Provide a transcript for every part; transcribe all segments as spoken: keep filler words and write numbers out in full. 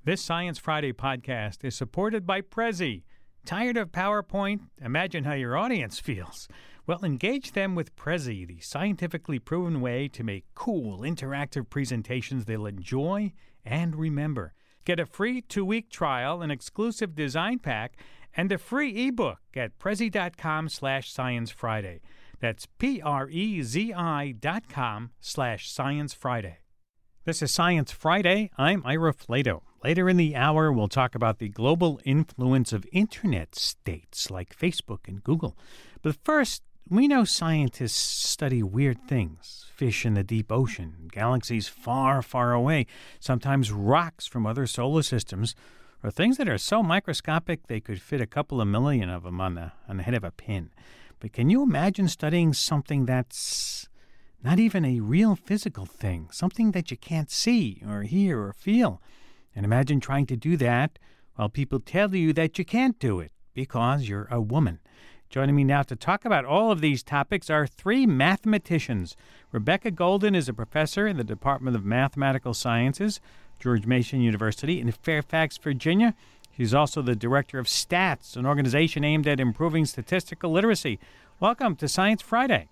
This Science Friday podcast is supported by Prezi. Tired of PowerPoint? Imagine how your audience feels. Well, engage them with Prezi, the scientifically proven way to make cool, interactive presentations they'll enjoy and remember. Get a free two-week trial, an exclusive design pack, and a free ebook at Prezi.com slash Science Friday. That's P-R-E-Z-I dot com slash Science Friday. This is Science Friday. I'm Ira Flato. Later in the hour, we'll talk about the global influence of internet states like Facebook and Google. But first, we know scientists study weird things, fish in the deep ocean, galaxies far, far away, sometimes rocks from other solar systems, or things that are so microscopic they could fit a couple of million of them on the, on the head of a pin. But can you imagine studying something that's not even a real physical thing, something that you can't see or hear or feel? And imagine trying to do that while people tell you that you can't do it because you're a woman. Joining me now to talk about all of these topics are three mathematicians. Rebecca Golden is a professor in the Department of Mathematical Sciences, George Mason University in Fairfax, Virginia. She's also the director of STATS, an organization aimed at improving statistical literacy. Welcome to Science Friday.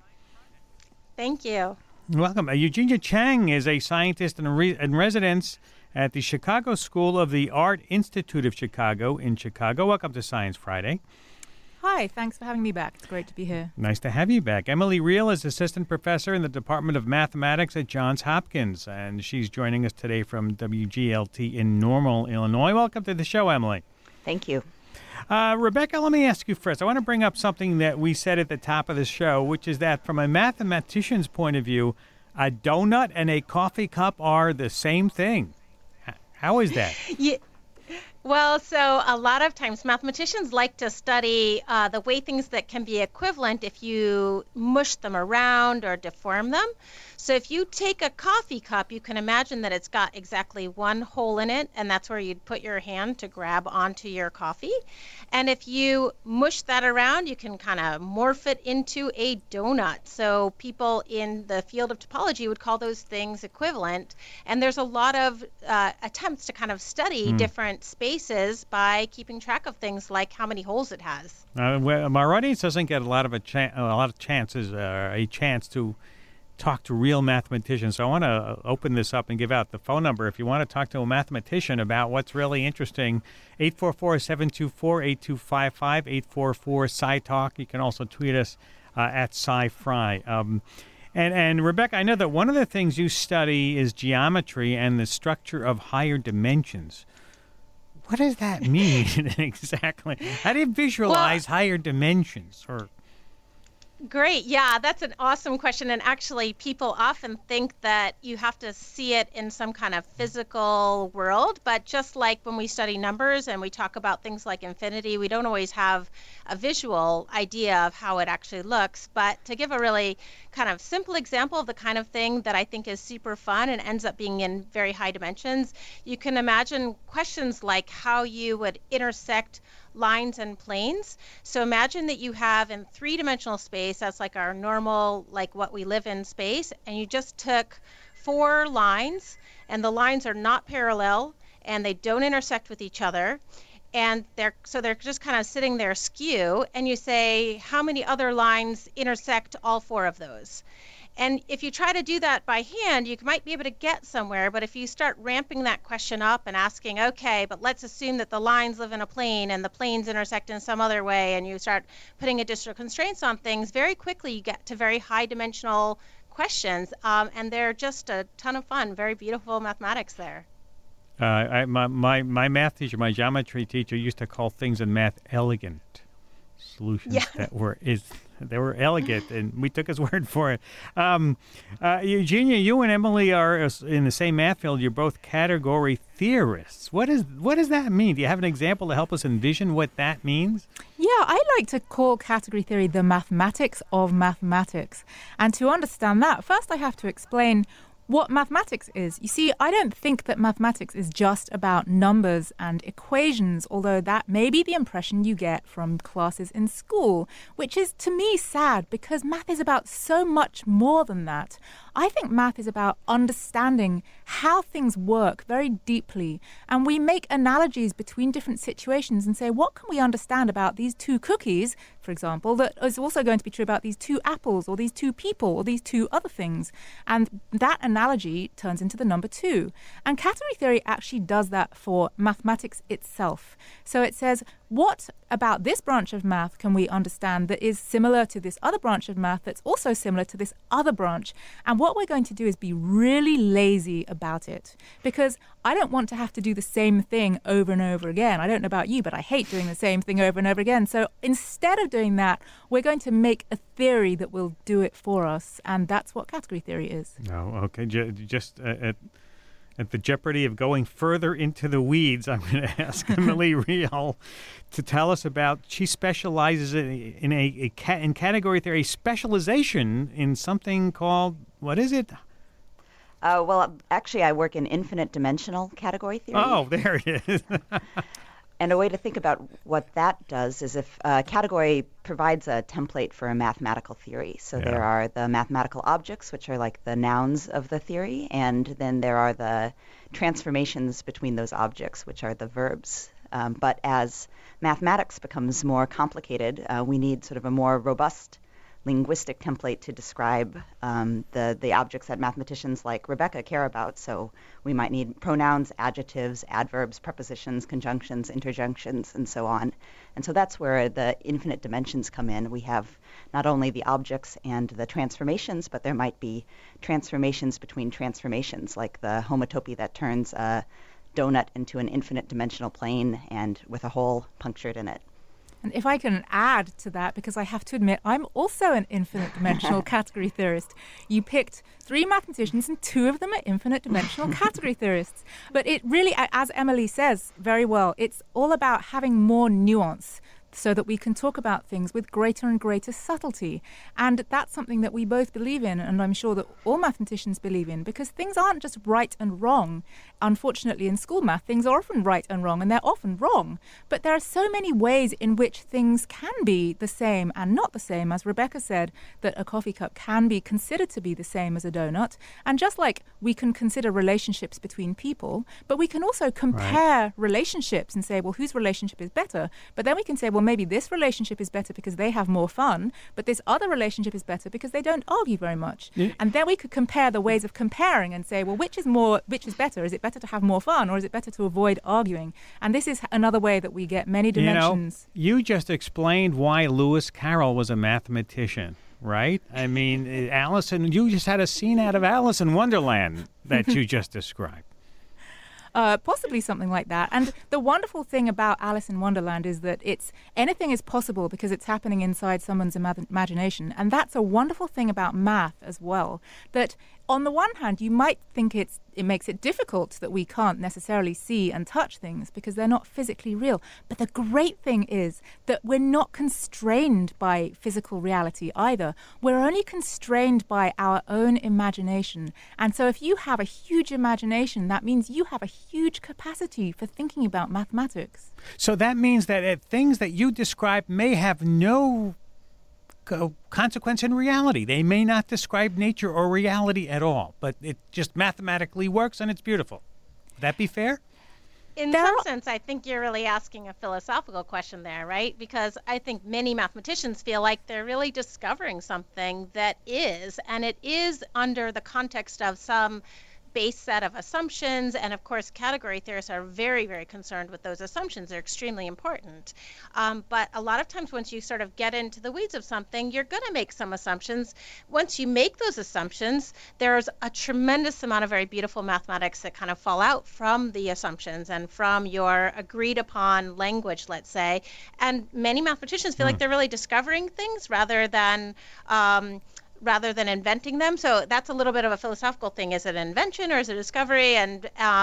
Thank you. Welcome. Uh, Eugenia Chang is a scientist in, re- in residence at the Chicago School of the Art Institute of Chicago in Chicago. Welcome to Science Friday. Hi, thanks for having me back. It's great to be here. Nice to have you back. Emily Reel is assistant professor in the Department of Mathematics at Johns Hopkins, and she's joining us today from W G L T in Normal, Illinois. Welcome to the show, Emily. Thank you. Uh, Rebecca, let me ask you first. I want to bring up something that we said at the top of the show, which is that from a mathematician's point of view, a donut and a coffee cup are the same thing. How is that? Yeah. Well, so a lot of times mathematicians like to study uh, the way things that can be equivalent if you mush them around or deform them. So if you take a coffee cup, you can imagine that it's got exactly one hole in it, and that's where you'd put your hand to grab onto your coffee. And if you mush that around, you can kind of morph it into a donut. So people in the field of topology would call those things equivalent. And there's a lot of uh, attempts to kind of study mm. different spaces by keeping track of things like how many holes it has. Uh, well, my audience doesn't get a lot of a, cha- a lot of chances, uh, a chance to talk to real mathematicians. So I want to open this up and give out the phone number. If you want to talk to a mathematician about what's really interesting, eight four four, seven two four, eight two five five, eight four four, SciTalk. You can also tweet us uh, at SciFri. Um, and, and Rebecca, I know that one of the things you study is geometry and the structure of higher dimensions. What does that mean exactly? How do you visualize well, higher dimensions? Or Great. Yeah, that's an awesome question. And actually, people often think that you have to see it in some kind of physical world. But just like when we study numbers and we talk about things like infinity, we don't always have a visual idea of how it actually looks. But to give a really kind of simple example of the kind of thing that I think is super fun and ends up being in very high dimensions, you can imagine questions like how you would intersect lines and planes. So imagine that you have in three-dimensional space, that's like our normal, like what we live in space, and you just took four lines, and the lines are not parallel, and they don't intersect with each other, and they're so they're just kind of sitting there askew, and you say, how many other lines intersect all four of those? And if you try to do that by hand, you might be able to get somewhere. But if you start ramping that question up and asking, okay, but let's assume that the lines live in a plane and the planes intersect in some other way, and you start putting additional constraints on things, very quickly you get to very high dimensional questions. Um, and they're just a ton of fun, very beautiful mathematics there. Uh, I, my, my, my math teacher, my geometry teacher used to call things in math elegant solutions yeah. that were is they were elegant, and we took his word for it. Um, uh, Eugenia, you and Emily are in the same math field. You're both category theorists. What is what does that mean? Do you have an example to help us envision what that means? Yeah, I like to call category theory the mathematics of mathematics. And to understand that, first I have to explain what mathematics is. You see, I don't think that mathematics is just about numbers and equations, although that may be the impression you get from classes in school, which is to me sad because math is about so much more than that. I think math is about understanding how things work very deeply, and we make analogies between different situations and say, what can we understand about these two cookies, for example, that is also going to be true about these two apples or these two people or these two other things? And that analogy turns into the number two. And category theory actually does that for mathematics itself. So it says, what about this branch of math can we understand that is similar to this other branch of math that's also similar to this other branch? And what we're going to do is be really lazy about it, because I don't want to have to do the same thing over and over again. I don't know about you, but I hate doing the same thing over and over again. So instead of doing that, we're going to make a theory that will do it for us. And that's what category theory is. Oh, okay. J- just uh, at, at the jeopardy of going further into the weeds, I'm going to ask Emily Real to tell us about, she specializes in, in a, a ca- in category theory, specialization in something called, what is it? Uh, well, actually, I work in infinite dimensional category theory. Oh, there it is. And a way to think about what that does is if a category provides a template for a mathematical theory. So Yeah. there are the mathematical objects, which are like the nouns of the theory, and then there are the transformations between those objects, which are the verbs. Um, but as mathematics becomes more complicated, uh, we need sort of a more robust linguistic template to describe um, the, the objects that mathematicians like Rebecca care about. So we might need pronouns, adjectives, adverbs, prepositions, conjunctions, interjunctions, and so on. And so that's where the infinite dimensions come in. We have not only the objects and the transformations, but there might be transformations between transformations, like the homotopy that turns a donut into an infinite dimensional plane and with a hole punctured in it. And if I can add to that, because I have to admit, I'm also an infinite dimensional category theorist. You picked three mathematicians and two of them are infinite dimensional category theorists. But it really, as Emily says very well, it's all about having more nuance so that we can talk about things with greater and greater subtlety. And that's something that we both believe in, and I'm sure that all mathematicians believe in, because things aren't just right and wrong. Unfortunately, in school math, things are often right and wrong, and they're often wrong. But there are so many ways in which things can be the same and not the same. As Rebecca said, that a coffee cup can be considered to be the same as a donut. And just like we can consider relationships between people, but we can also compare right. relationships and say, well, whose relationship is better? But then we can say, well, maybe this relationship is better because they have more fun, but this other relationship is better because they don't argue very much. Yeah. And then we could compare the ways of comparing and say, well, which is more, which is better? Is it better to have more fun, or is it better to avoid arguing? And this is another way that we get many dimensions. You know, you just explained why Lewis Carroll was a mathematician, right? I mean, Alison, you just had a scene out of Alice in Wonderland that you just described. Uh, possibly something like that. And the wonderful thing about Alice in Wonderland is that it's anything is possible because it's happening inside someone's ima- imagination. And that's a wonderful thing about math as well, that on the one hand, you might think it's it makes it difficult that we can't necessarily see and touch things because they're not physically real. But the great thing is that we're not constrained by physical reality either. We're only constrained by our own imagination. And so if you have a huge imagination, that means you have a huge capacity for thinking about mathematics. So that means that uh, things that you describe may have no consequence in reality. They may not describe nature or reality at all, but it just mathematically works and it's beautiful. Would that be fair? In There some are- sense, I think you're really asking a philosophical question there, right? Because I think many mathematicians feel like they're really discovering something that is, and it is under the context of some base set of assumptions. And of course, category theorists are very, very concerned with those assumptions. They're extremely important. Um, but a lot of times once you sort of get into the weeds of something, you're going to make some assumptions. Once you make those assumptions, there's a tremendous amount of very beautiful mathematics that kind of fall out from the assumptions and from your agreed upon language, let's say. And many mathematicians feel mm. like they're really discovering things rather than um, rather than inventing them. So that's a little bit of a philosophical thing. Is it an invention or is it a discovery? And, um,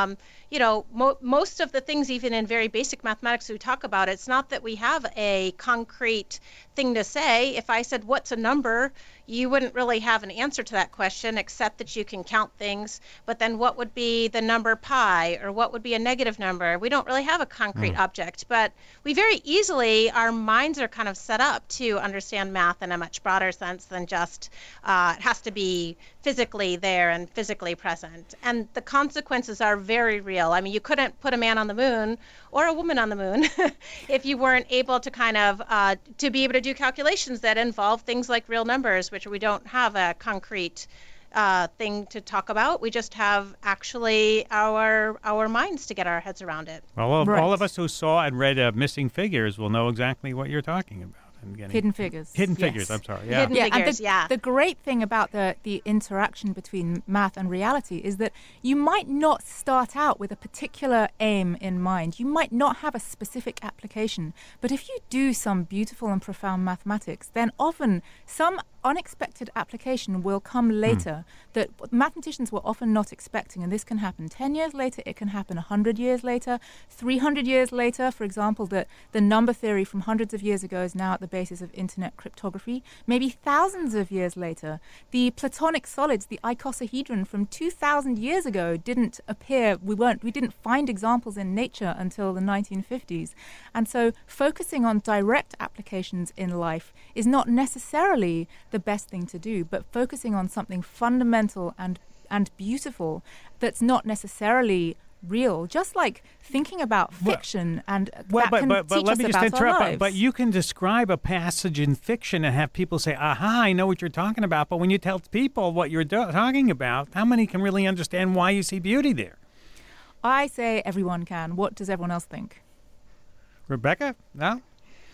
you know, mo- most of the things, even in very basic mathematics we talk about, it's not that we have a concrete thing to say. If I said, what's a number? You wouldn't really have an answer to that question, except that you can count things. But then what would be the number pi, or what would be a negative number? We don't really have a concrete mm. object, but we very easily, our minds are kind of set up to understand math in a much broader sense than just uh, it has to be physically there and physically present. And the consequences are very real. I mean, you couldn't put a man on the moon or a woman on the moon if you weren't able to kind of uh, to be able to do calculations that involve things like real numbers, which we don't have a concrete uh, thing to talk about. We just have actually our our minds to get our heads around it. Well, all, right. all of us who saw and read uh, Missing Figures will know exactly what you're talking about. And getting, Hidden Figures. Hidden yes. Figures, I'm sorry. Yeah. Hidden yeah, Figures, and the, yeah. The great thing about the, the interaction between math and reality is that you might not start out with a particular aim in mind. You might not have a specific application. But if you do some beautiful and profound mathematics, then often some unexpected application will come later mm. that mathematicians were often not expecting. And this can happen ten years later, it can happen one hundred years later, three hundred years later. For example, the, the number theory from hundreds of years ago is now at the basis of internet cryptography. Maybe thousands of years later, the Platonic solids, the icosahedron from two thousand years ago didn't appear, we weren't, we didn't find examples in nature until the nineteen fifties. And so focusing on direct applications in life is not necessarily the best thing to do, but focusing on something fundamental and and beautiful that's not necessarily real, just like thinking about fiction well, and well, that but, can but, but teach let us me just about interrupt. our But, lives. but you can describe a passage in fiction and have people say, aha, I know what you're talking about. But when you tell people what you're do- talking about, how many can really understand why you see beauty there? I say everyone can. What does everyone else think? Rebecca? No?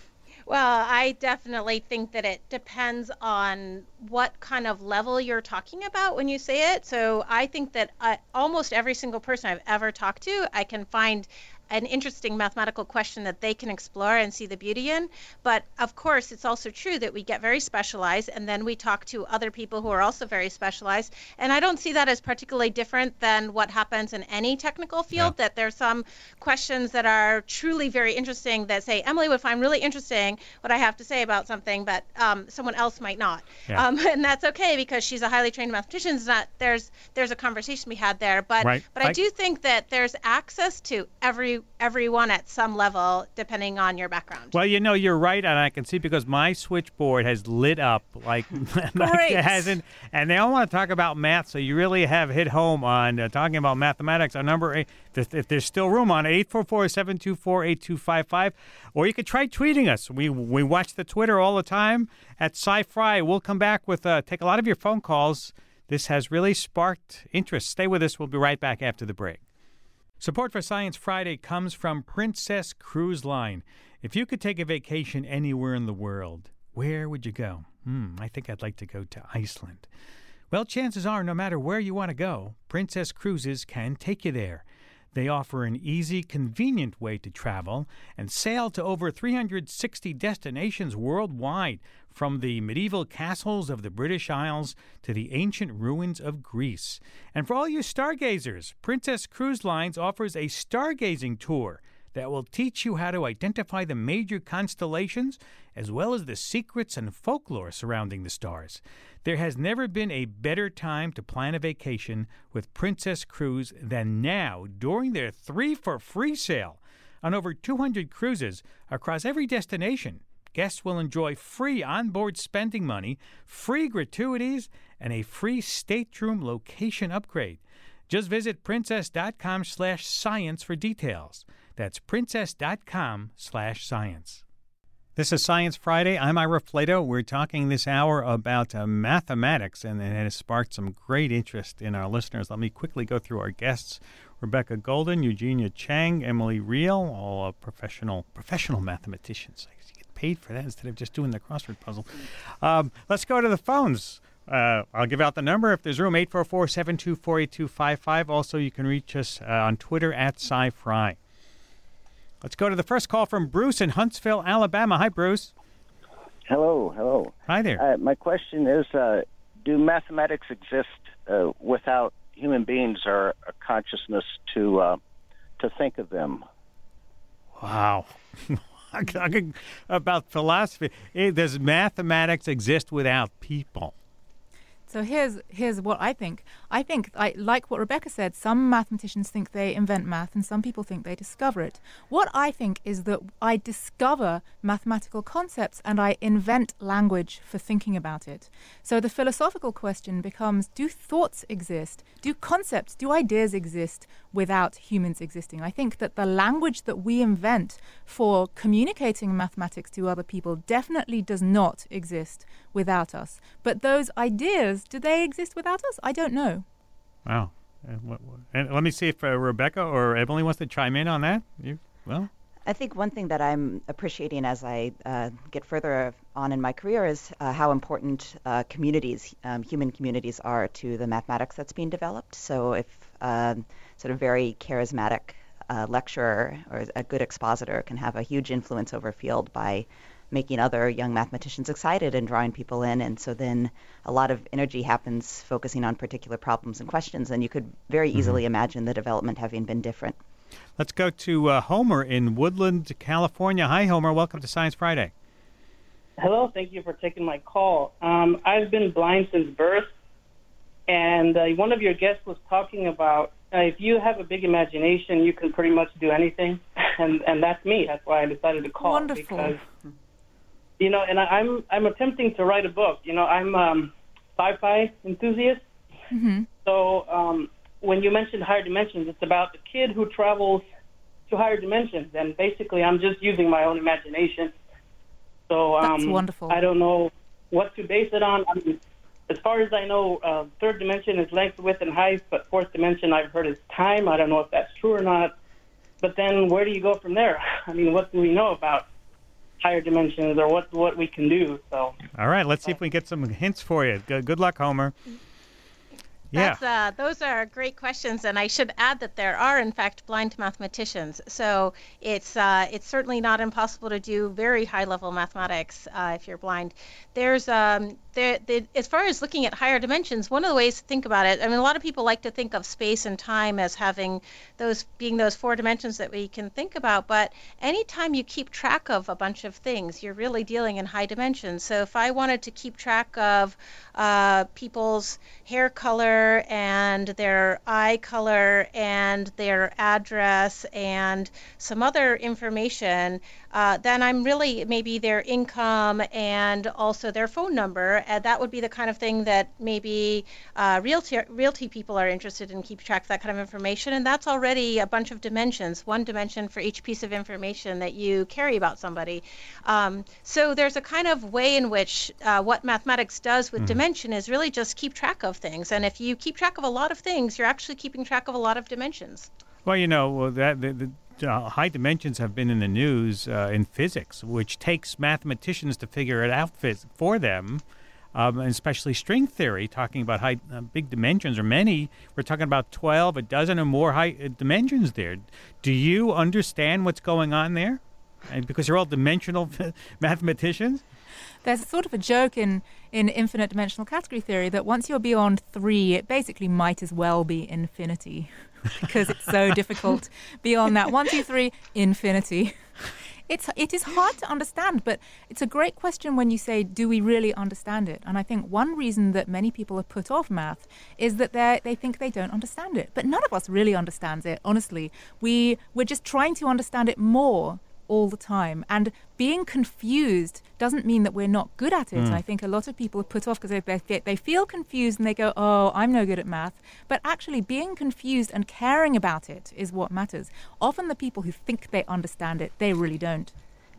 Well, I definitely think that it depends on what kind of level you're talking about when you say it. So I think that I, almost every single person I've ever talked to, I can find an interesting mathematical question that they can explore and see the beauty in. But of course, it's also true that we get very specialized, and then we talk to other people who are also very specialized. And I don't see that as particularly different than what happens in any technical field, yeah. that there's some questions that are truly very interesting that say, Emily would find really interesting what I have to say about something, but um, someone else might not. Yeah. Um, and that's okay, because she's a highly trained mathematician. It's not, there's, there's a conversation we had there. But, right. but I, I do think that there's access to every everyone at some level, depending on your background. Well, you know, you're right, and I can see because my switchboard has lit up like, like it hasn't, and they all want to talk about math, so you really have hit home on uh, talking about mathematics. Our number, eight, if there's still room on eight four four, seven two four, eight two five five, or you could try tweeting us. We we watch the Twitter all the time at SciFri. We'll come back with, uh, take a lot of your phone calls. This has really sparked interest. Stay with us. We'll be right back after the break. Support for Science Friday comes from Princess Cruise Line. If you could take a vacation anywhere in the world, where would you go? Hmm, I think I'd like to go to Iceland. Well, chances are, no matter where you want to go, Princess Cruises can take you there. They offer an easy, convenient way to travel and sail to over three hundred sixty destinations worldwide, from the medieval castles of the British Isles to the ancient ruins of Greece. And for all you stargazers, Princess Cruise Lines offers a stargazing tour that will teach you how to identify the major constellations as well as the secrets and folklore surrounding the stars. There has never been a better time to plan a vacation with Princess Cruise than now during their three for free sale. On over two hundred cruises across every destination, guests will enjoy free onboard spending money, free gratuities, and a free stateroom location upgrade. Just visit princess.com slash science for details. That's princess.com slash science. This is Science Friday. I'm Ira Flato. We're talking this hour about uh, mathematics, and it has sparked some great interest in our listeners. Let me quickly go through our guests. Rebecca Golden, Eugenia Chang, Emily Real, all uh, professional professional mathematicians. You get paid for that instead of just doing the crossword puzzle. Um, let's go to the phones. Uh, I'll give out the number if there's room, eight four four, seven two four, eight two five five. Also, you can reach us uh, on Twitter at SciFri. Let's go to the first call from Bruce in Huntsville, Alabama. Hi, Bruce. Hello, hello. Hi there. Uh, my question is, uh, do mathematics exist uh, without human beings or a consciousness to uh, to think of them. Wow. About philosophy, eh, does mathematics exist without people? So here's here's what I think. I think, I, like what Rebecca said, some mathematicians think they invent math and some people think they discover it. What I think is that I discover mathematical concepts and I invent language for thinking about it. So the philosophical question becomes, do thoughts exist? Do concepts, do ideas exist without humans existing? I think that the language that we invent for communicating mathematics to other people definitely does not exist without us. But those ideas, do they exist without us? I don't know. Wow. And, what, and let me see if uh, Rebecca or Emily wants to chime in on that. You, well, I think one thing that I'm appreciating as I uh, get further on in my career is uh, how important uh, communities, um, human communities, are to the mathematics that's being developed. So if uh, sort of very charismatic uh, lecturer or a good expositor can have a huge influence over a field by making other young mathematicians excited and drawing people in. And so then a lot of energy happens focusing on particular problems and questions. And you could very mm-hmm. easily imagine the development having been different. Let's go to uh, Homer in Woodland, California. Hi, Homer. Welcome to Science Friday. Hello. Thank you for taking my call. Um, I've been blind since birth. And uh, one of your guests was talking about uh, if you have a big imagination, you can pretty much do anything. And, and that's me. That's why I decided to call. Wonderful. Because, you know, and I, I'm I'm attempting to write a book. You know, I'm um, sci-fi enthusiast. Mm-hmm. So um, when you mentioned higher dimensions, it's about the kid who travels to higher dimensions. And basically, I'm just using my own imagination. So um, That's wonderful. I don't know what to base it on. I mean, as far as I know, uh, third dimension is length, width, and height. But fourth dimension, I've heard, is time. I don't know if that's true or not. But then where do you go from there? I mean, what do we know about higher dimensions or what what we can do? So. All right, let's see if we can get some hints for you. Good, good luck, Homer. Yeah. That's, uh, those are great questions, and I should add that there are, in fact, blind mathematicians. So it's uh, it's certainly not impossible to do very high-level mathematics uh, if you're blind. There's um, there, there, as far as looking at higher dimensions, one of the ways to think about it, I mean, a lot of people like to think of space and time as having those being those four dimensions that we can think about. But anytime you keep track of a bunch of things, you're really dealing in high dimensions. So if I wanted to keep track of uh, people's hair color and their eye color and their address and some other information, uh, then I'm really maybe their income and also their phone number. And that would be the kind of thing that maybe uh, realty, realty people are interested in, keep track of that kind of information. And that's already a bunch of dimensions, one dimension for each piece of information that you carry about somebody. Um, so there's a kind of way in which uh, what mathematics does with mm-hmm. dimension is really just keep track of things. And if you keep track of a lot of things, you're actually keeping track of a lot of dimensions. Well, you know, well, that the, the uh, high dimensions have been in the news uh, in physics, which takes mathematicians to figure it out for them, um, and especially string theory, talking about high, uh, big dimensions, or many. We're talking about twelve, a dozen or more high uh, dimensions there. Do you understand what's going on there? And because you're all dimensional mathematicians? There's sort of a joke in, in infinite dimensional category theory that once you're beyond three, it basically might as well be infinity because it's so difficult beyond that. One, two, three, infinity. It's it is hard to understand, but it's a great question when you say, do we really understand it? And I think one reason that many people have put off math is that they they think they don't understand it. But none of us really understands it, honestly. We, we're just trying to understand it more all the time. And being confused doesn't mean that we're not good at it. Mm. I think a lot of people are put off because they, they, they feel confused and they go, oh, I'm no good at math. But actually being confused and caring about it is what matters. Often the people who think they understand it, they really don't.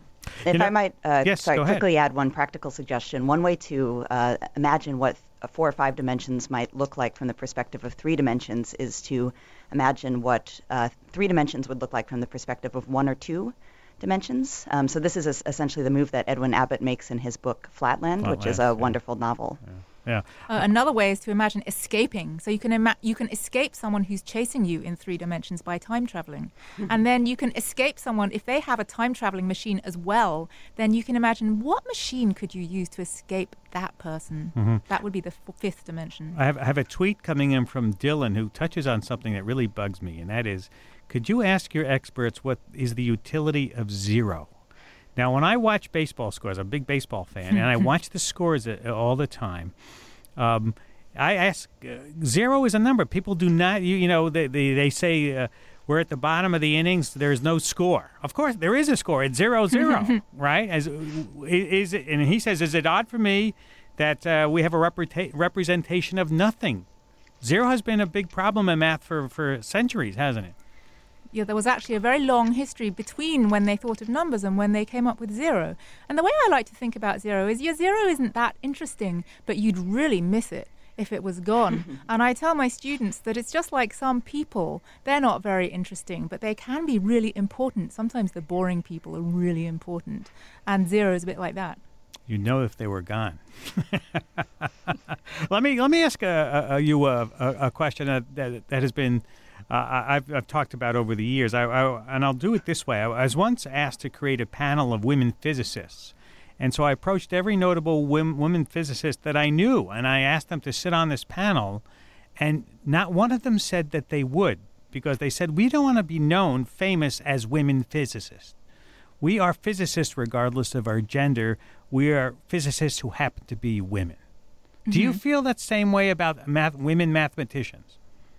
If you know, I might uh, yes, sorry, quickly add one practical suggestion. One way to uh, imagine what four or five dimensions might look like from the perspective of three dimensions is to imagine what uh, three dimensions would look like from the perspective of one or two dimensions. Um, so this is a, essentially the move that Edwin Abbott makes in his book Flatland, Flatland which is a yeah. wonderful novel. Yeah. yeah. Uh, another way is to imagine escaping. So you can ima- you can escape someone who's chasing you in three dimensions by time traveling. And then you can escape someone, if they have a time traveling machine as well, then you can imagine what machine could you use to escape that person. Mm-hmm. That would be the f- fifth dimension. I have, I have a tweet coming in from Dylan who touches on something that really bugs me, and that is, could you ask your experts what is the utility of zero? Now, when I watch baseball scores, I'm a big baseball fan, and I watch the scores uh, all the time. Um, I ask, uh, zero is a number. People do not, you, you know, they they, they say uh, we're at the bottom of the innings. There's no score. Of course, there is a score. It's zero zero, right? As is it, and he says, is it odd for me that uh, we have a repreta- representation of nothing? Zero has been a big problem in math for, for centuries, hasn't it? Yeah, there was actually a very long history between when they thought of numbers and when they came up with zero. And the way I like to think about zero is your zero isn't that interesting, but you'd really miss it if it was gone. And I tell my students that it's just like some people. They're not very interesting, but they can be really important. Sometimes the boring people are really important. And zero is a bit like that. You know if they were gone. let me let me ask uh, uh, you a, a, a question that, that, that has been Uh, I've, I've talked about over the years, I, I, and I'll do it this way. I, I was once asked to create a panel of women physicists, and so I approached every notable women, women physicist that I knew, and I asked them to sit on this panel, and not one of them said that they would, because they said, we don't want to be known famous as women physicists. We are physicists regardless of our gender. We are physicists who happen to be women. Mm-hmm. Do you feel that same way about math, women mathematicians?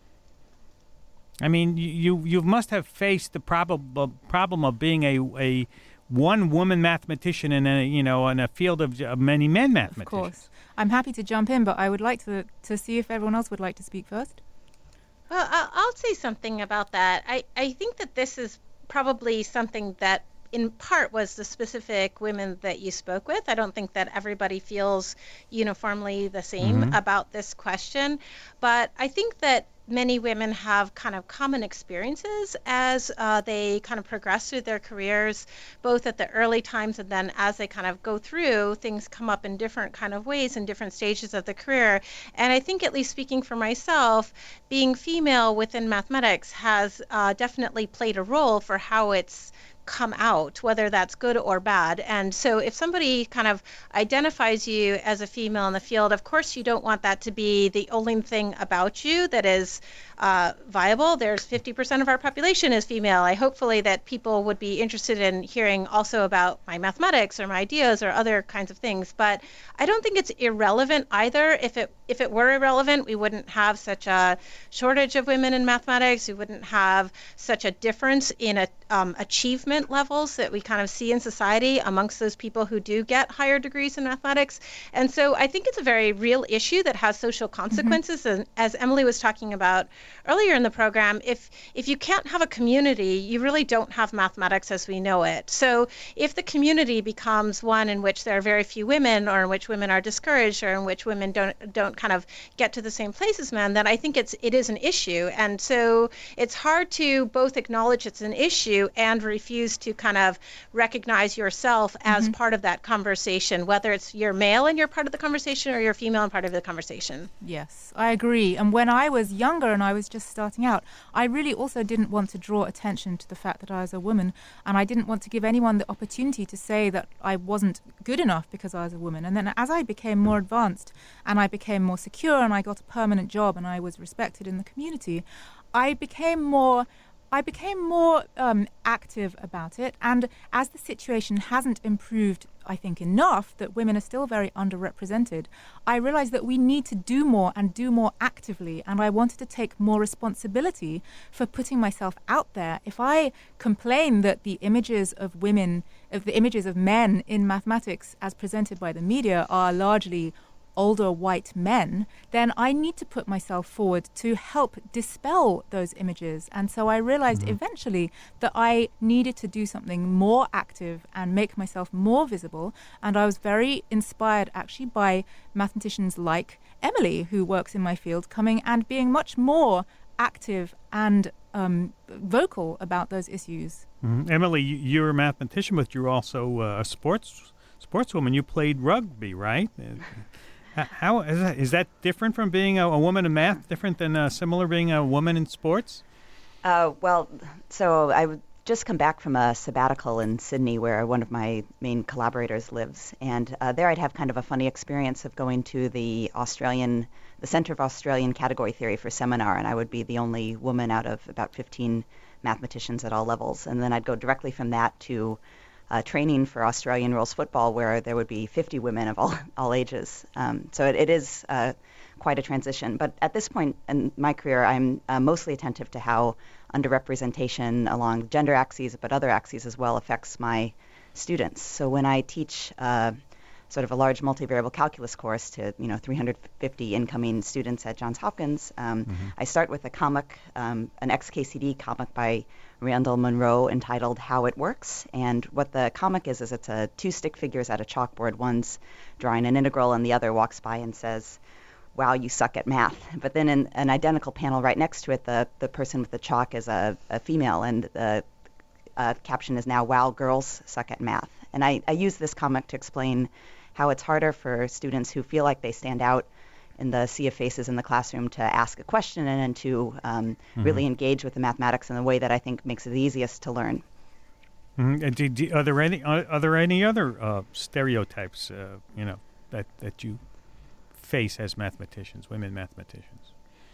I mean, you you must have faced the probable problem of being a a one woman mathematician in a you know in a field of, of many men mathematicians. Of course, I'm happy to jump in, but I would like to to see if everyone else would like to speak first. Well, I'll say something about that. I I think that this is probably something that in part was the specific women that you spoke with. I don't think that everybody feels uniformly the same mm-hmm. about this question, but I think that many women have kind of common experiences as uh, they kind of progress through their careers, both at the early times and then as they kind of go through, things come up in different kind of ways in different stages of the career. And I think, at least speaking for myself, being female within mathematics has uh, definitely played a role for how it's come out, whether that's good or bad. And so if somebody kind of identifies you as a female in the field, of course you don't want that to be the only thing about you that is uh, viable. There's fifty percent of our population is female. I hopefully that people would be interested in hearing also about my mathematics or my ideas or other kinds of things. But I don't think it's irrelevant either. If it if it were irrelevant, we wouldn't have such a shortage of women in mathematics. We wouldn't have such a difference in a, um, achievement levels that we kind of see in society amongst those people who do get higher degrees in mathematics. And so I think it's a very real issue that has social consequences. Mm-hmm. And as Emily was talking about earlier in the program, if if you can't have a community, you really don't have mathematics as we know it. So if the community becomes one in which there are very few women, or in which women are discouraged, or in which women don't don't kind of get to the same place as men, then I think it's it is an issue. And so it's hard to both acknowledge it's an issue and refuse to kind of recognize yourself as mm-hmm. part of that conversation, whether it's you're male and you're part of the conversation or you're female and part of the conversation. Yes, I agree. And when I was younger and I was just starting out, I really also didn't want to draw attention to the fact that I was a woman, and I didn't want to give anyone the opportunity to say that I wasn't good enough because I was a woman. And then as I became more advanced and I became more secure and I got a permanent job and I was respected in the community, I became more I became more um, active about it. And as the situation hasn't improved, I think, enough, that women are still very underrepresented, I realized that we need to do more and do more actively. And I wanted to take more responsibility for putting myself out there. If I complain that the images of women, of the images of men in mathematics as presented by the media are largely older white men, then I need to put myself forward to help dispel those images. And so I realized mm-hmm. eventually that I needed to do something more active and make myself more visible. And I was very inspired actually by mathematicians like Emily, who works in my field, coming and being much more active and um, vocal about those issues. Mm-hmm. Emily, you're a mathematician, but you're also uh, a sports sportswoman. You played rugby, right? How is that, is that different from being a, a woman in math? Different than uh, similar being a woman in sports? Uh, well, so I would just come back from a sabbatical in Sydney, where one of my main collaborators lives, and uh, there I'd have kind of a funny experience of going to the Australian, the Centre of Australian Category Theory for seminar, and I would be the only woman out of about fifteen mathematicians at all levels. And then I'd go directly from that to uh, training for Australian rules football, where there would be fifty women of all, all ages. Um, so it, it is uh, quite a transition. But at this point in my career, I'm uh, mostly attentive to how underrepresentation along gender axes, but other axes as well, affects my students. So when I teach uh, sort of a large multivariable calculus course to, you know, three hundred fifty incoming students at Johns Hopkins, um, mm-hmm. I start with a comic, um, an X K C D comic by Randall Munroe entitled How It Works. And what the comic is, is it's a two stick figures at a chalkboard. One's drawing an integral and the other walks by and says, "Wow, you suck at math." But then in an identical panel right next to it, the, the person with the chalk is a, a female, and the uh, caption is now, "Wow, girls suck at math." And I, I use this comic to explain how it's harder for students who feel like they stand out in the sea of faces in the classroom to ask a question and, and to um, mm-hmm. really engage with the mathematics in the way that I think makes it easiest to learn. Mm-hmm. And do, do, are there any are, are there any other uh, stereotypes, uh, you know, that that you face as mathematicians, women mathematicians?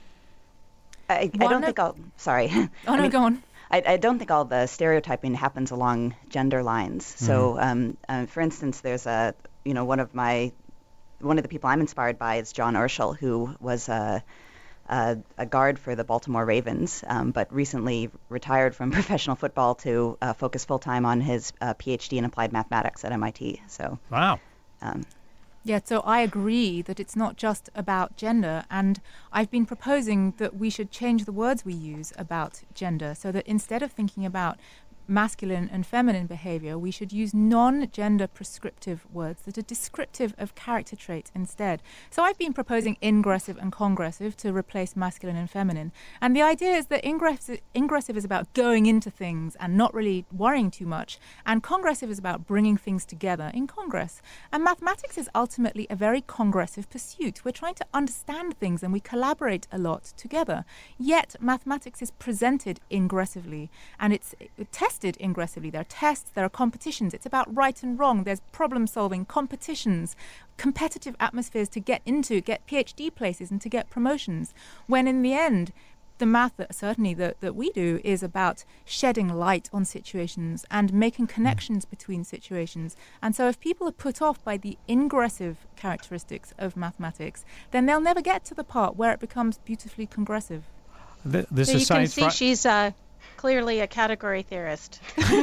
I, I don't think I'll. Sorry. Oh I no, mean, go on. I, I don't think all the stereotyping happens along gender lines. Mm-hmm. So, um, uh, for instance, there's a you know one of my one of the people I'm inspired by is John Urschel, who was a a, a guard for the Baltimore Ravens, um, but recently retired from professional football to uh, focus full time on his uh, PhD in applied mathematics at M I T. So. Wow. Um, Yeah, so I agree that it's not just about gender, and I've been proposing that we should change the words we use about gender, so that instead of thinking about masculine and feminine behavior, we should use non-gender prescriptive words that are descriptive of character traits instead. So I've been proposing ingressive and congressive to replace masculine and feminine. And the idea is that ingressive, ingressive is about going into things and not really worrying too much, and congressive is about bringing things together in congress. And mathematics is ultimately a very congressive pursuit. We're trying to understand things and we collaborate a lot together. Yet mathematics is presented ingressively, and it's tested ingressively. There are tests, there are competitions. It's about right and wrong. There's problem solving, competitions, competitive atmospheres to get into, get PhD places and to get promotions. When in the end, the math that certainly that, that we do is about shedding light on situations and making connections between situations. And so if people are put off by the ingressive characteristics of mathematics, then they'll never get to the part where it becomes beautifully congressive. Th- this so is you Science can see Fri- she's uh, clearly a category theorist.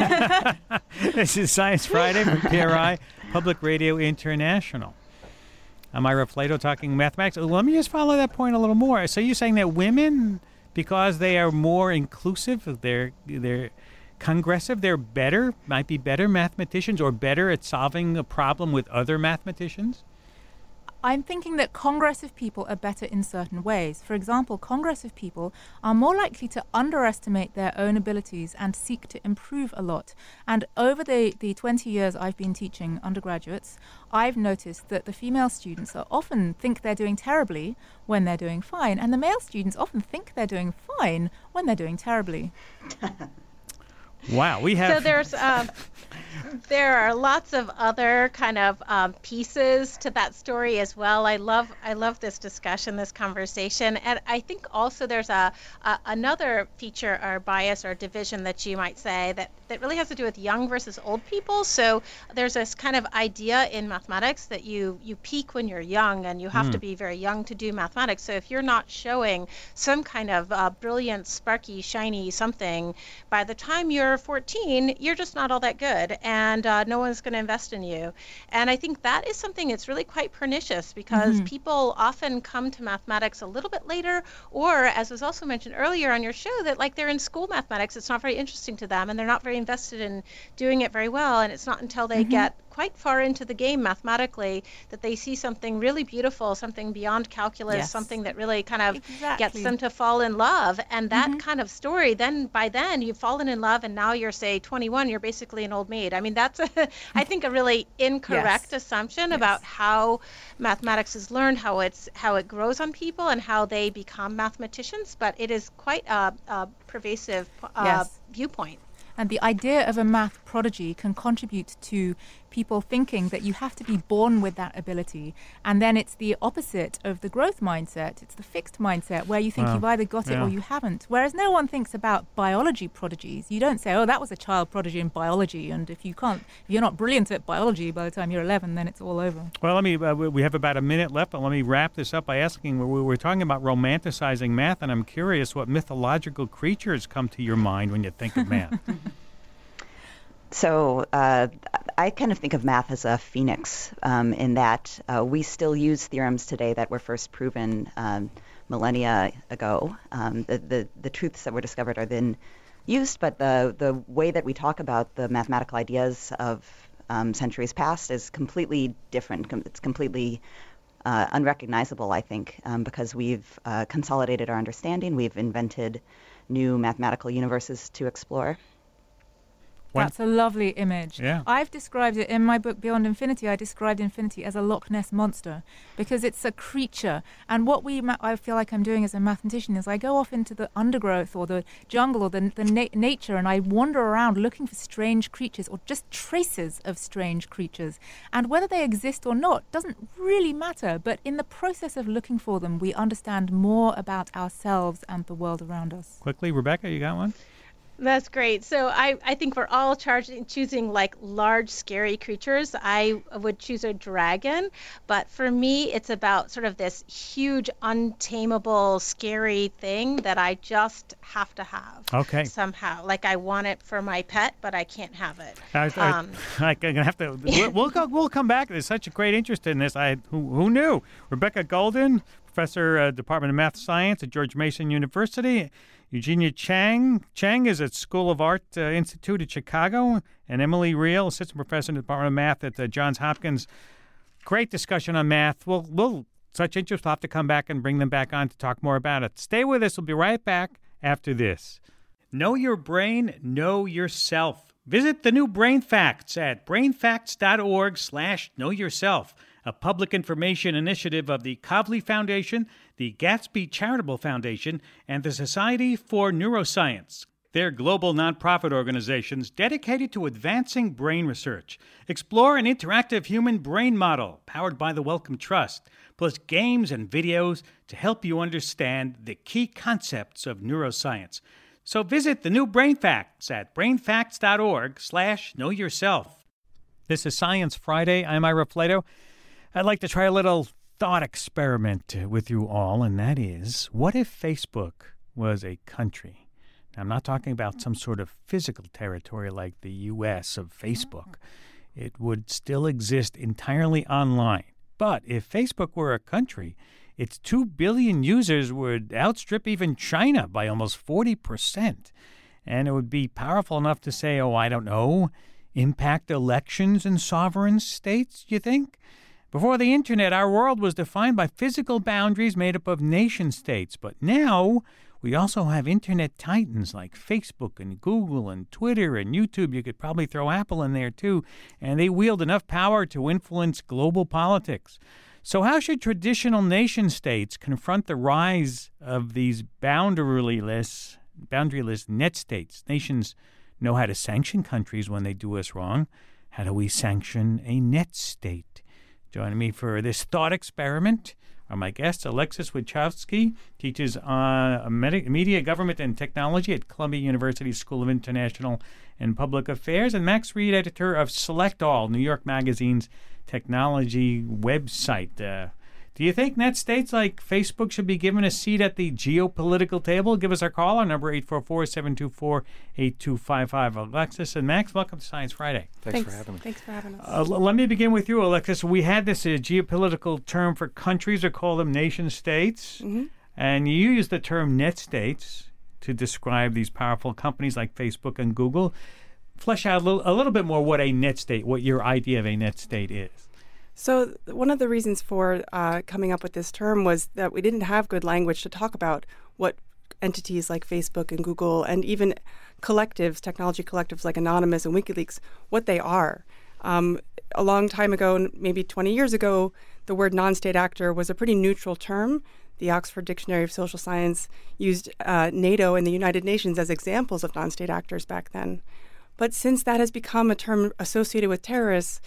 This is Science Friday from P R I, Public Radio International. I'm Ira Flato talking mathematics. Let me just follow that point a little more. So you're saying that women, because they are more inclusive, they're they're congressive, they're better, might be better mathematicians or better at solving a problem with other mathematicians? I'm thinking that congressive people are better in certain ways. For example, congressive people are more likely to underestimate their own abilities and seek to improve a lot. And over the, the twenty years I've been teaching undergraduates, I've noticed that the female students are often think they're doing terribly when they're doing fine, and the male students often think they're doing fine when they're doing terribly. Wow, we have... So there's... Um, There are lots of other kind of um, pieces to that story as well. I love I love this discussion, this conversation, and I think also there's a, a another feature or bias or division that you might say that, that really has to do with young versus old people. So there's this kind of idea in mathematics that you you peak when you're young, and you have mm. to be very young to do mathematics. So if you're not showing some kind of uh, brilliant, sparky, shiny something, by the time you're fourteen, you're just not all that good. And uh, no one's going to invest in you. And I think that is something that's really quite pernicious, because mm-hmm. people often come to mathematics a little bit later, or as was also mentioned earlier on your show, that like they're in school mathematics, it's not very interesting to them and they're not very invested in doing it very well. And it's not until they mm-hmm. get quite far into the game mathematically that they see something really beautiful, something beyond calculus, yes. something that really kind of exactly. gets them to fall in love. And that mm-hmm. kind of story, then by then you've fallen in love, and now you're, say, twenty-one, you're basically an old maid. I mean, that's, a, I think, a really incorrect yes. assumption yes. about how mathematics is learned, how it's how it grows on people, and how they become mathematicians. But it is quite a, a pervasive uh, yes. viewpoint. And the idea of a math prodigy can contribute to people thinking that you have to be born with that ability. And then it's the opposite of the growth mindset. It's the fixed mindset where you think Wow. you've either got it Yeah. or you haven't. Whereas no one thinks about biology prodigies. You don't say, oh, that was a child prodigy in biology. And if you can't, if you're not brilliant at biology by the time you're eleven, then it's all over. Well, let me. Uh, we we have about a minute left, but let me wrap this up by asking: we we were talking about romanticizing math, and I'm curious what mythological creatures come to your mind when you think of math. So uh, I kind of think of math as a phoenix um, in that uh, we still use theorems today that were first proven um, millennia ago. Um, the, the, the truths that were discovered are then used, but the, the way that we talk about the mathematical ideas of um, centuries past is completely different. Com- It's completely uh, unrecognizable, I think, um, because we've uh, consolidated our understanding. We've invented new mathematical universes to explore. When- That's a lovely image. Yeah. I've described it in my book Beyond Infinity. I described infinity as a Loch Ness monster because it's a creature. And what we, ma- I feel like I'm doing as a mathematician is I go off into the undergrowth or the jungle or the, the na- nature and I wander around looking for strange creatures or just traces of strange creatures. And whether they exist or not doesn't really matter. But in the process of looking for them, we understand more about ourselves and the world around us. Quickly, Rebecca, you got one? That's great. So I, I think we're all charging, choosing like large, scary creatures. I would choose a dragon. But for me, it's about sort of this huge, untamable, scary thing that I just have to have. Okay. Somehow. Like I want it for my pet, but I can't have it. I, I, Um, I'm gonna have to. We'll we'll, go, we'll come back. There's such a great interest in this. I who, who knew? Rebecca Golden, professor, uh, Department of Math Science at George Mason University. Eugenia Chang. Chang is at School of Art uh, Institute at Chicago, and Emily Reel, assistant professor in the Department of Math at uh, Johns Hopkins. Great discussion on math. We'll we'll such interest. We'll have to come back and bring them back on to talk more about it. Stay with us. We'll be right back after this. Know your brain, know yourself. Visit the new Brain Facts at brainfacts.org slash know yourself, a public information initiative of the Kavli Foundation, the Gatsby Charitable Foundation, and the Society for Neuroscience. They're global nonprofit organizations dedicated to advancing brain research. Explore an interactive human brain model powered by the Wellcome Trust, plus games and videos to help you understand the key concepts of neuroscience. So visit the new Brain Facts at brainfacts.org slash know yourself. This is Science Friday. I'm Ira Flato. I'd like to try a little thought experiment with you all, and that is, what if Facebook was a country? Now, I'm not talking about some sort of physical territory like the U S of Facebook. It would still exist entirely online. But if Facebook were a country, its two billion users would outstrip even China by almost forty percent. And it would be powerful enough to say, oh, I don't know, impact elections in sovereign states, you think? Before the internet, our world was defined by physical boundaries made up of nation states. But now we also have internet titans like Facebook and Google and Twitter and YouTube. You could probably throw Apple in there too. And they wield enough power to influence global politics. So how should traditional nation states confront the rise of these boundaryless, boundaryless net states? Nations know how to sanction countries when they do us wrong. How do we sanction a net state? Joining me for this thought experiment are my guests. Alexis Witkowski teaches uh, media, government, and technology at Columbia University School of International and Public Affairs, and Max Reed, editor of Select All, New York Magazine's technology website. Uh, do you think net states like Facebook should be given a seat at the geopolitical table? Give us our call, our number eight four four, seven two four, eight two five five. Alexis and Max, welcome to Science Friday. Thanks, Thanks for having me. Thanks for having us. Uh, l- let me begin with you, Alexis. We had this uh, geopolitical term for countries, or call them nation states, Mm-hmm. and you use the term net states to describe these powerful companies like Facebook and Google. Flesh out a little, a little bit more what a net state, what your idea of a net state is. So one of the reasons for uh, coming up with this term was that we didn't have good language to talk about what entities like Facebook and Google and even collectives, technology collectives like Anonymous and WikiLeaks, what they are. Um, a long time ago, maybe twenty years ago, the word non-state actor was a pretty neutral term. The Oxford Dictionary of Social Science used uh, NATO and the United Nations as examples of non-state actors back then. But since that has become a term associated with terrorists,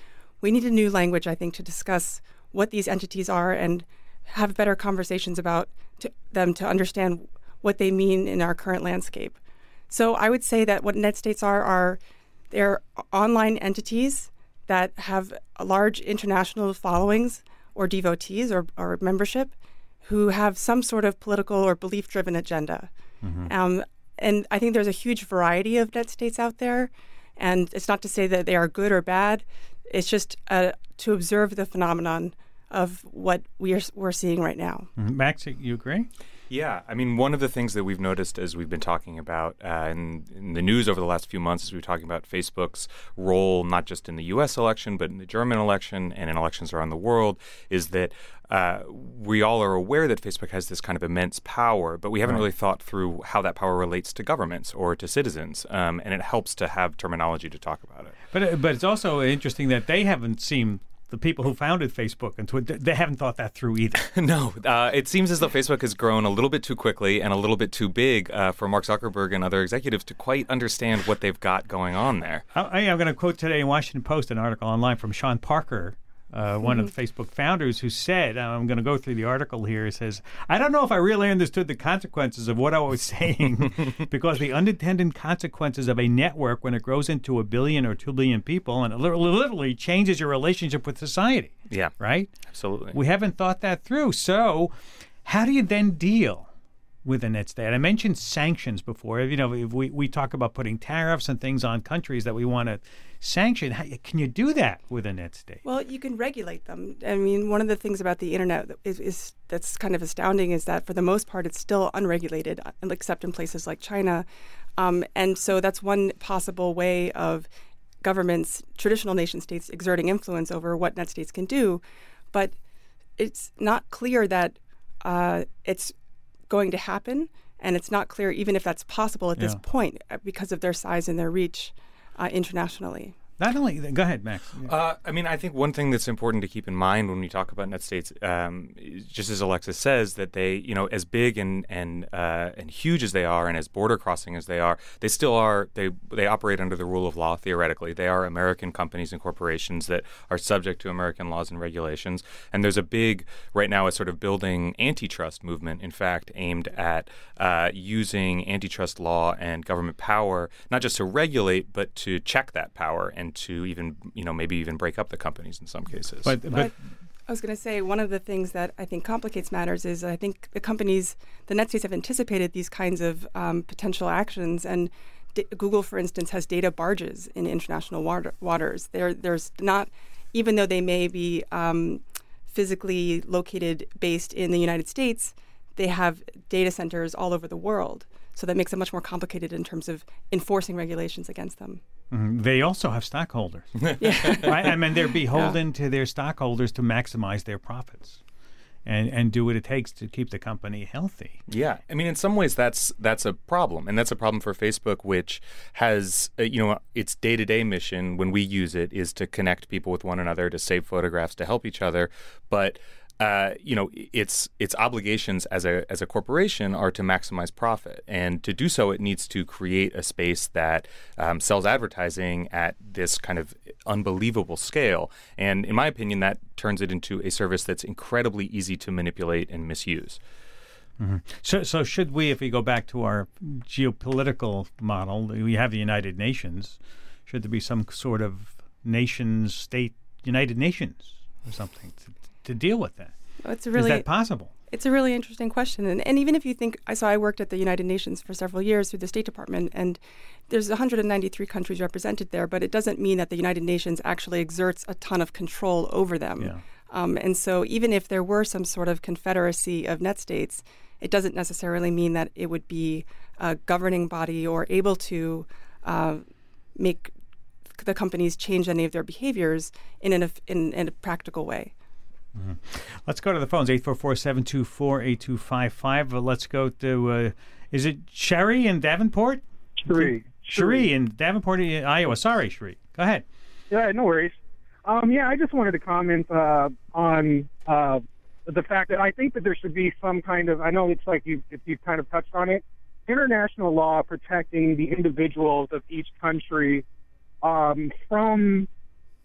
we need a new language, I think, to discuss what these entities are and have better conversations about to, them to understand what they mean in our current landscape. So I would say that what NetStates are are they're online entities that have large international followings or devotees or, or membership who have some sort of political or belief-driven agenda. Mm-hmm. Um, and I think there's a huge variety of NetStates out there. And it's not to say that they are good or bad. It's just uh, to observe the phenomenon of what we are, we're seeing right now. Mm-hmm. Max, you agree? Yeah, I mean, one of the things that we've noticed as we've been talking about uh, in, in the news over the last few months, as we've been talking about Facebook's role, not just in the U S election, but in the German election and in elections around the world, is that uh, we all are aware that Facebook has this kind of immense power, but we haven't right. really thought through how that power relates to governments or to citizens, um, and it helps to have terminology to talk about it. But, but it's also interesting that they haven't seen the people who founded Facebook and Twitter, they haven't thought that through either. No, uh, it seems as though Facebook has grown a little bit too quickly and a little bit too big uh, for Mark Zuckerberg and other executives to quite understand what they've got going on there. I, I'm going to quote today in Washington Post an article online from Sean Parker, uh, one mm-hmm. of the Facebook founders, who said, I'm going to go through the article here, it says, I don't know if I really understood the consequences of what I was saying because the unintended consequences of a network when it grows into a billion or two billion people and it literally changes your relationship with society. Yeah. Right? Absolutely. We haven't thought that through. So how do you then deal with a net state? I mentioned sanctions before. You know, if we, we talk about putting tariffs and things on countries that we want to sanction. How, can you do that with a net state? Well, you can regulate them. I mean, one of the things about the internet that is, is that's kind of astounding is that for the most part, it's still unregulated, except in places like China. Um, and so that's one possible way of governments, traditional nation states, exerting influence over what net states can do. But it's not clear that uh, it's going to happen, and it's not clear even if that's possible at yeah. this point because of their size and their reach uh, internationally. Not only, go ahead, Max. Yeah. Uh, I mean, I think one thing that's important to keep in mind when we talk about net states, um, is just as Alexis says, that they, you know, as big and and uh, and huge as they are, and as border crossing as they are, they still are. They they operate under the rule of law theoretically. They are American companies and corporations that are subject to American laws and regulations. And there's a big right now a sort of building antitrust movement, in fact, aimed at uh, using antitrust law and government power not just to regulate, but to check that power and And to even, you know, maybe even break up the companies in some cases. But, but, but I was going to say one of the things that I think complicates matters is I think the companies, the net states have anticipated these kinds of um, potential actions. And D- Google, for instance, has data barges in international water- waters. There, there's not, even though they may be um, physically located, based in the United States, they have data centers all over the world. So that makes it much more complicated in terms of enforcing regulations against them. Mm-hmm. They also have stockholders. yeah. Right? I mean, they're beholden yeah. to their stockholders to maximize their profits and, and do what it takes to keep the company healthy. Yeah. I mean, in some ways, that's that's a problem. And that's a problem for Facebook, which has, uh, you know, its day-to-day mission when we use it is to connect people with one another, to save photographs, to help each other. But Uh, you know, its its obligations as a as a corporation are to maximize profit, and to do so, it needs to create a space that um, sells advertising at this kind of unbelievable scale. And in my opinion, that turns it into a service that's incredibly easy to manipulate and misuse. Mm-hmm. So, so should we, if we go back to our geopolitical model, we have the United Nations. Should there be some sort of nation state, United Nations, or something to, to deal with that? It's a really, Is that possible? It's a really interesting question. And, and even if you think, I saw I worked at the United Nations for several years through the State Department, and there's one hundred ninety-three countries represented there, but it doesn't mean that the United Nations actually exerts a ton of control over them. Yeah. Um, and so even if there were some sort of confederacy of net states, it doesn't necessarily mean that it would be a governing body or able to uh, make the companies change any of their behaviors in, an, in, in a practical way. Mm-hmm. Let's go to the phones, eight four four, seven two four, eight two five five. Uh, let's go to, uh, is it Sherry in Davenport? Sherry. Sherry in Davenport, Iowa. Sorry, Sherry. Go ahead. Yeah, no worries. Um, yeah, I just wanted to comment uh, on uh, the fact that I think that there should be some kind of, I know it's like you you've kind of touched on it, international law protecting the individuals of each country um, from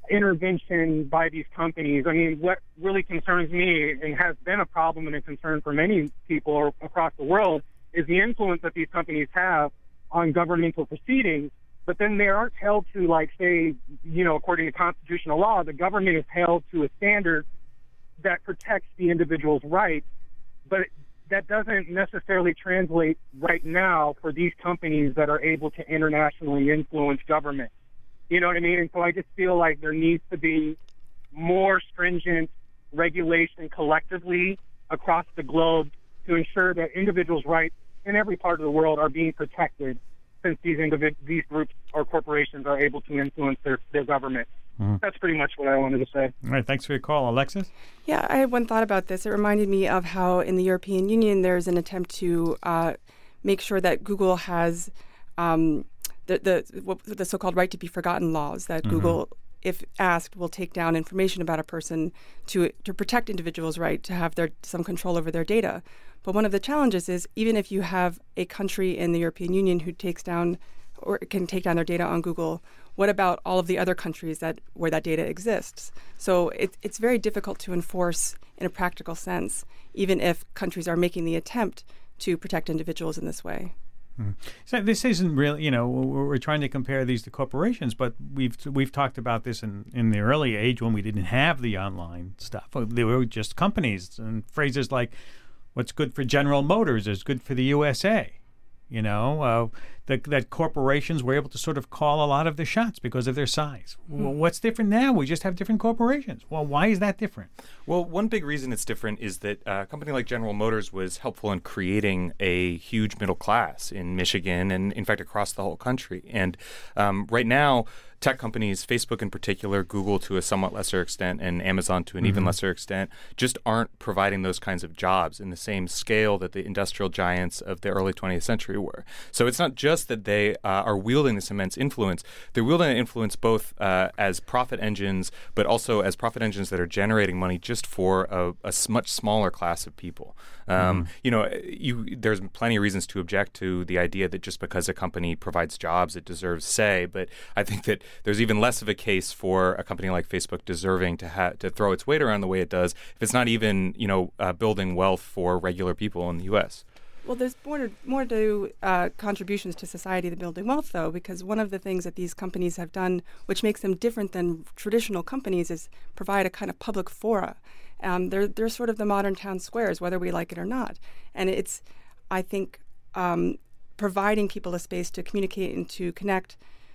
intervention by these companies. I mean, what really concerns me and has been a problem and a concern for many people across the world is the influence that these companies have on governmental proceedings. But then they aren't held to, like, say, you know, according to constitutional law, the government is held to a standard that protects the individual's rights. But that doesn't necessarily translate right now for these companies that are able to internationally influence government. You know what I mean? And so I just feel like there needs to be more stringent regulation collectively across the globe to ensure that individuals' rights in every part of the world are being protected, since these individ- these groups or corporations are able to influence their, their government. Mm-hmm. That's pretty much what I wanted to say. All right, thanks for your call. Alexis? Yeah, I had one thought about this. It reminded me of how in the European Union there's an attempt to uh, make sure that Google has um, the, the, what, the so-called right to be forgotten laws, that mm-hmm. Google, if asked, will take down information about a person to to protect individuals' right to have their some control over their data. But one of the challenges is, even if you have a country in the European Union who takes down or can take down their data on Google, what about all of the other countries that where that data exists? So it, it's very difficult to enforce in a practical sense, even if countries are making the attempt to protect individuals in this way. Mm-hmm. So this isn't really, you know, we're, we're trying to compare these to corporations, but we've we've talked about this in, in the early age when we didn't have the online stuff. They were just companies, and phrases like, what's good for General Motors is good for the U S A. You know, uh, the, that corporations were able to sort of call a lot of the shots because of their size. Mm. Well, what's different now? We just have different corporations. Well, why is that different? Well, one big reason it's different is that uh, a company like General Motors was helpful in creating a huge middle class in Michigan and, in fact, across the whole country. And um, right now, tech companies, Facebook in particular, Google to a somewhat lesser extent, and Amazon to an mm-hmm. even lesser extent, just aren't providing those kinds of jobs in the same scale that the industrial giants of the early twentieth century were. So it's not just that they uh, are wielding this immense influence. They're wielding influence both uh, as profit engines, but also as profit engines that are generating money just for a, a much smaller class of people. Um, mm-hmm. You know, you, there's plenty of reasons to object to the idea that just because a company provides jobs, it deserves say. But I think that there's even less of a case for a company like Facebook deserving to ha- to throw its weight around the way it does if it's not even, you know, uh, building wealth for regular people in the U S. Well, there's more to, more to uh, contributions to society than building wealth, though, because one of the things that these companies have done, which makes them different than traditional companies, is provide a kind of public fora. Um, they're they're sort of the modern town squares, whether we like it or not. And it's, I think, um, providing people a space to communicate and to connect.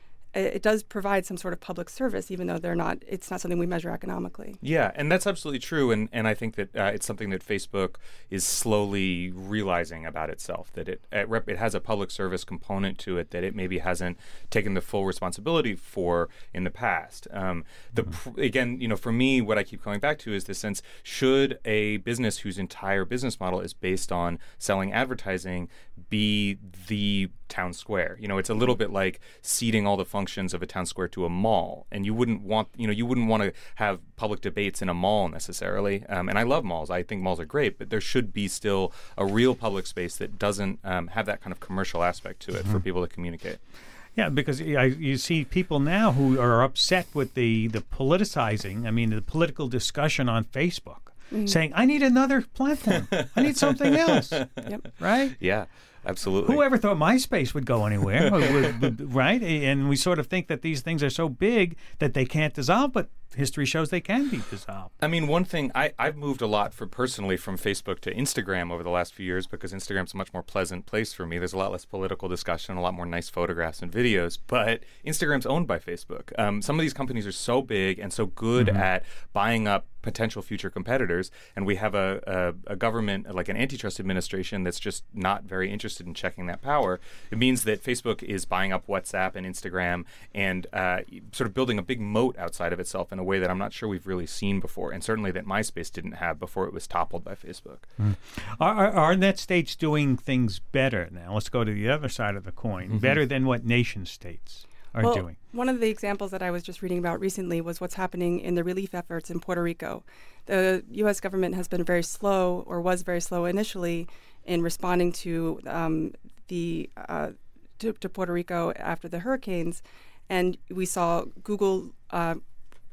It does provide some sort of public service, even though they're not. It's not something we measure economically. Yeah, and that's absolutely true. And and I think that uh, it's something that Facebook is slowly realizing about itself, that it it, rep- it has a public service component to it that it maybe hasn't taken the full responsibility for in the past. Um, the mm-hmm. pr- again, you know, for me, what I keep coming back to is the sense: should a business whose entire business model is based on selling advertising be the town square? You know, it's a little bit like ceding all the functions of a town square to a mall, and you wouldn't want, you know, you wouldn't want to have public debates in a mall necessarily. Um, and I love malls; I think malls are great, but there should be still a real public space that doesn't um, have that kind of commercial aspect to it mm-hmm. for people to communicate. Yeah, because I, you see people now who are upset with the the politicizing. I mean, the political discussion on Facebook. Mm-hmm. Saying, I need another platform. I need something else. Yep. Right? Yeah, absolutely. Whoever thought MySpace would go anywhere, right? And we sort of think that these things are so big that they can't dissolve, but history shows they can be dissolved. I mean, one thing, I, I've moved a lot for personally from Facebook to Instagram over the last few years because Instagram's a much more pleasant place for me. There's a lot less political discussion, a lot more nice photographs and videos, but Instagram's owned by Facebook. Um, some of these companies are so big and so good mm-hmm. at buying up potential future competitors, and we have a, a, a government, like an antitrust administration, that's just not very interested in checking that power. It means that Facebook is buying up WhatsApp and Instagram and uh, sort of building a big moat outside of itself in a way that I'm not sure we've really seen before, and certainly that MySpace didn't have before it was toppled by Facebook. Mm. Are, are, are net states doing things better now? Let's go to the other side of the coin. Mm-hmm. Better than what nation states are well, doing? One of the examples that I was just reading about recently was what's happening in the relief efforts in Puerto Rico. The U S government has been very slow, or was very slow initially, in responding to um, the uh, to, to Puerto Rico after the hurricanes, and we saw Google uh,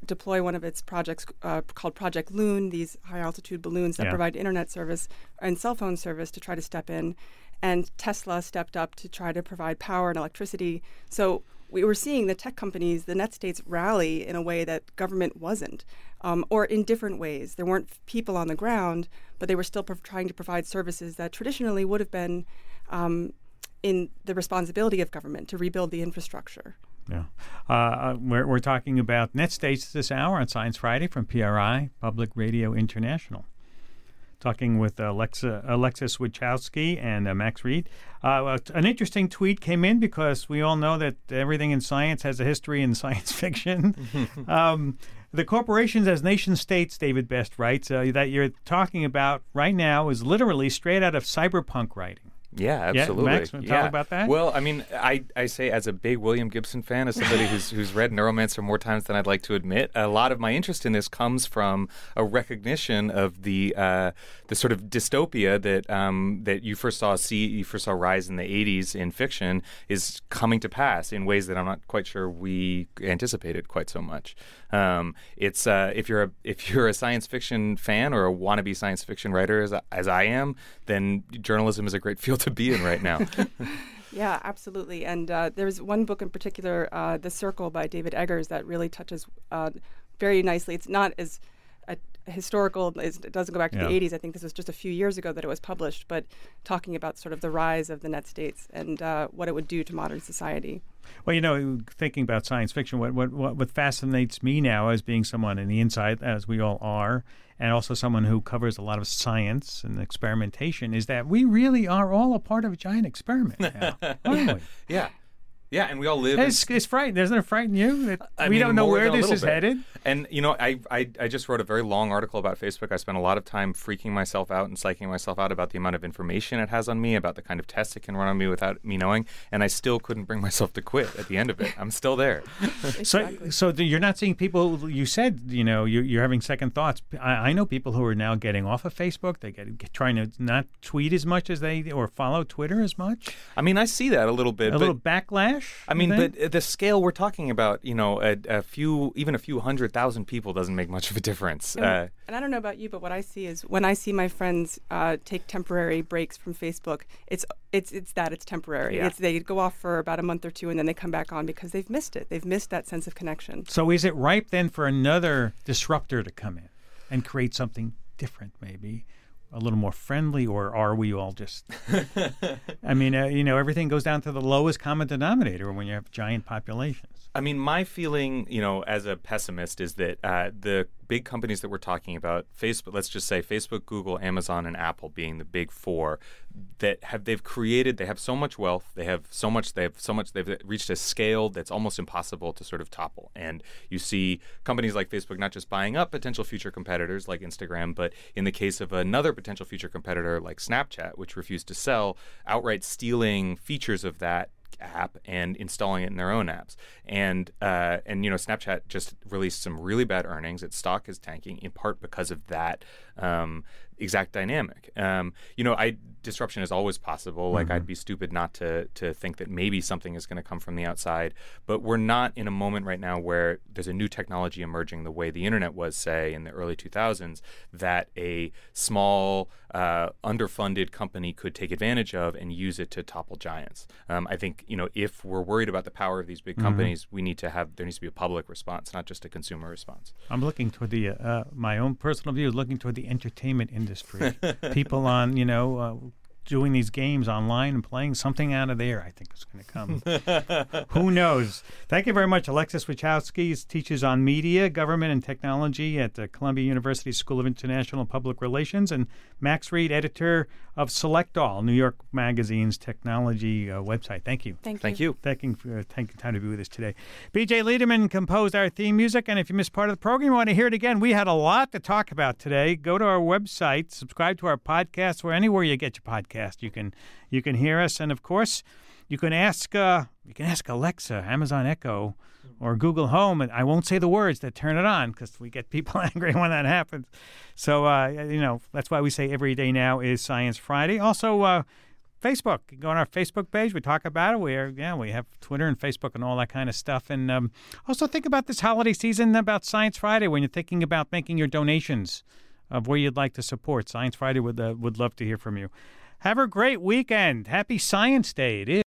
deploy one of its projects uh, called Project Loon, these high-altitude balloons that Yeah. provide internet service and cell phone service to try to step in. And Tesla stepped up to try to provide power and electricity. So we were seeing the tech companies, the net states, rally in a way that government wasn't, um, or in different ways. There weren't people on the ground, but they were still pro- trying to provide services that traditionally would have been um, in the responsibility of government to rebuild the infrastructure. Yeah. Uh, we're, we're talking about net states this hour on Science Friday from P R I, Public Radio International. Talking with Alexa, Alexis Wichowski and uh, Max Reed. Uh, an interesting tweet came in because we all know that everything in science has a history in science fiction. um, the corporations as nation states, David Best writes, uh, that you're talking about right now is literally straight out of cyberpunk writing. Yeah, absolutely. Yeah, Max, want to yeah. talk about that? Well, I mean, I, I say as a big William Gibson fan, as somebody who's who's read Neuromancer more times than I'd like to admit, a lot of my interest in this comes from a recognition of the uh, the sort of dystopia that um, that you first saw see you first saw rise in the eighties in fiction is coming to pass in ways that I'm not quite sure we anticipated quite so much. Um, it's uh, if you're a if you're a science fiction fan or a wannabe science fiction writer as as I am, then journalism is a great field to be in right now. Yeah, absolutely. And uh, there's one book in particular, uh, The Circle by David Eggers, that really touches uh, very nicely. It's not as uh, historical, as, it doesn't go back to Yeah. the eighties. I think this was just a few years ago that it was published, but talking about sort of the rise of the net states and uh, what it would do to modern society. Well, you know, thinking about science fiction, what, what what what fascinates me now as being someone in the inside, as we all are, and also someone who covers a lot of science and experimentation, is that we really are all a part of a giant experiment now, aren't we? Yeah. Yeah, and we all live. It's, it's frightening. Doesn't it frighten you that I we mean, don't know more where than a this little is bit. headed? And, you know, I, I I just wrote a very long article about Facebook. I spent a lot of time freaking myself out and psyching myself out about the amount of information it has on me, about the kind of tests it can run on me without me knowing. And I still couldn't bring myself to quit at the end of it. I'm still there. Exactly. So, so the, you're not seeing people. You said, you know, you're, you're having second thoughts. I, I know people who are now getting off of Facebook. They get, get trying to not tweet as much as they or follow Twitter as much. I mean, I see that a little bit. A but, little backlash. I you mean, think? but the scale we're talking about, you know, a, a few, even a few hundred thousand people doesn't make much of a difference. And, Uh, and I don't know about you, but what I see is when I see my friends uh, take temporary breaks from Facebook, it's it's it's that it's temporary. Yeah. It's they go off for about a month or two and then they come back on because they've missed it. They've missed that sense of connection. So is it ripe then for another disruptor to come in and create something different, maybe a little more friendly, or are we all just? I mean, uh, you know, everything goes down to the lowest common denominator when you have giant populations. I mean, my feeling, you know, as a pessimist is that uh, the big companies that we're talking about, Facebook, let's just say Facebook, Google, Amazon, and Apple being the big four, that have they've created, they have so much wealth, they have so much, they have so much, they've reached a scale that's almost impossible to sort of topple. And you see companies like Facebook not just buying up potential future competitors like Instagram, but in the case of another potential future competitor like Snapchat, which refused to sell, outright stealing features of that app and installing it in their own apps. And uh, and you know, Snapchat just released some really bad earnings. Its stock is tanking in part because of that um, exact dynamic. Um, you know, I disruption is always possible. Like Mm-hmm. I'd be stupid not to to think that maybe something is going to come from the outside. But we're not in a moment right now where there's a new technology emerging the way the internet was, say, in the early two thousands, that a small uh, underfunded company could take advantage of and use it to topple giants. Um, I think, you know, if we're worried about the power of these big Mm-hmm. companies, we need to have there needs to be a public response, not just a consumer response. I'm looking toward the uh, uh, my own personal view is looking toward the entertainment industry. People on, you know, uh, doing these games online and playing something out of there, I think is going to come. Who knows? Thank you very much. Alexis Wichowski teaches on media, government, and technology at the Columbia University School of International Public Relations, and Max Reed, editor of Select All, New York Magazine's technology uh, website. Thank you. Thank you. Thank you. Thank you for taking time to be with us today. B J Liederman composed our theme music, and if you missed part of the program, you want to hear it again, we had a lot to talk about today. Go to our website, subscribe to our podcast, where anywhere you get your podcast, you can you can hear us, and of course, you can ask uh, you can ask Alexa, Amazon Echo, or Google Home, and I won't say the words that turn it on because we get people angry when that happens. So uh, you know that's why we say every day now is Science Friday. Also. Uh, Facebook. You go on our Facebook page. We talk about it. We are, yeah, we have Twitter and Facebook and all that kind of stuff. And um, also think about this holiday season about Science Friday when you're thinking about making your donations of where you'd like to support. Science Friday would uh, would love to hear from you. Have a great weekend. Happy Science Day. It is.